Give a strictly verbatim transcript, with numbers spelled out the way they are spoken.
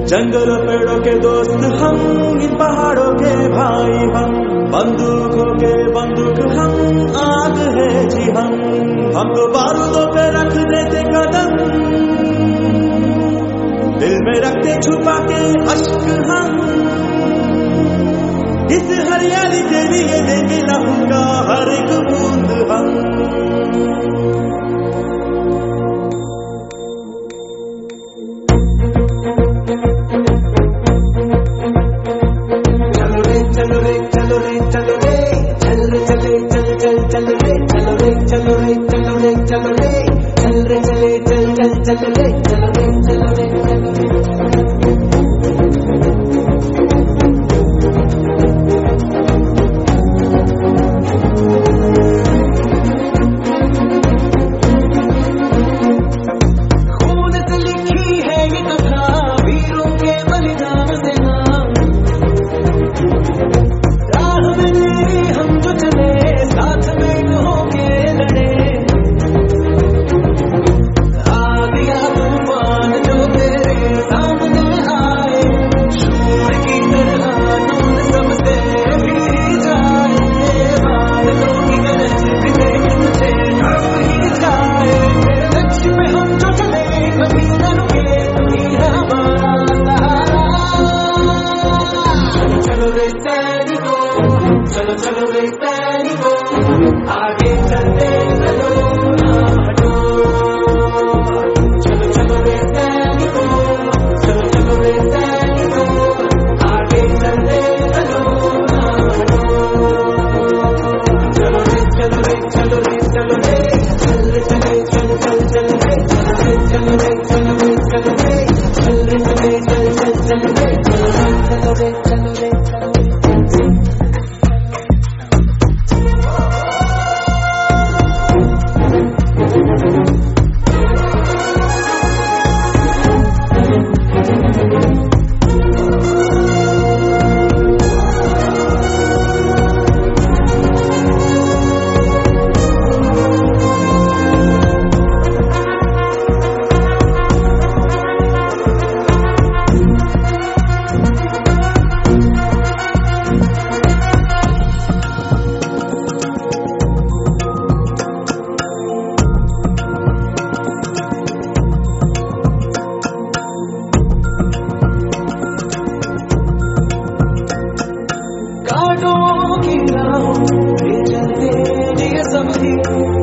जंगलों पेड़ों के दोस्त हम, इन पहाड़ों के भाई हम, बंदूकों के बंदूक हम, आग है जी हम। हम तो बारूदों पे रख देते कदम, दिल में रखते छुपा के अश्क हम। इस हरियाली के लिए देंगे लहू का हर एक बूंद हम। चलो रे चलो रे चलो रे चल रे चले चल चल चल रे चलो रे चलो रे चलो रे चलो रे चल रे चले चल चल चल रे चलो रे चलो रे चलो रे। खून से लिखी है ये कथा वीरों के बलिदान से नाम। हम जो चले साथ में होके लड़े, आ गया तूफान जो तेरे सामने आए। शूर की तरह नूर सबसे भी जाए, बादलों की गरज भी देख तुझे ढक ही जाए। तेरे लक्ष्य पे हम जो चले कभी न रुके, तू ही है हमारा सहारा। चलो चलो रे सैनिकों, चलो चलो रे सैनिकों, आगे चलते चलो ना हटो। चलो चलो रे सैनिकों, चलो चलो रे सैनिकों, आगे चलते चलो ना हटो। चलो रे चलो रे चलो रे चलो रे चल रे चले चल चल चल रे चलो रे चलो रे चलो रे चल रे चले चल चल चल रे चलो रे चलो रे चलो रे चलो रे। कांटों की राहों पे चलते ये सब ही